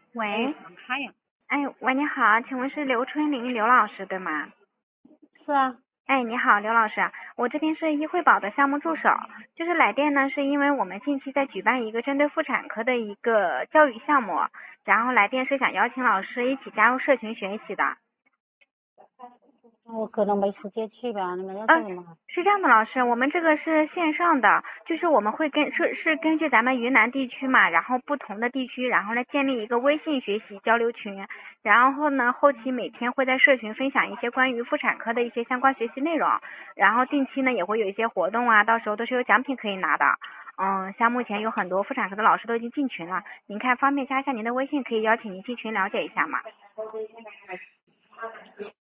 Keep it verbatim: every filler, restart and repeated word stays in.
喂， 他呀， 哎，喂，你好，请问是刘春林刘老师对吗？ 是啊， 哎，你好，刘老师，我这边是医惠宝的项目助手，就是来电呢，是因为我们近期在举办一个针对妇产科的一个教育项目，然后来电是想邀请老师一起加入社群学习的。 我可能没时间去吧，你们要呃， 做什么？ 是这样的，老师，我们这个是线上的，就是我们会根是是根据咱们云南地区嘛，然后不同的地区，然后来建立一个微信学习交流群，然后呢，后期每天会在社群分享一些关于妇产科的一些相关学习内容，然后定期呢也会有一些活动啊，到时候都是有奖品可以拿的。嗯，像目前有很多妇产科的老师都已经进群了，您看方便加一下您的微信，可以邀请您进群了解一下吗？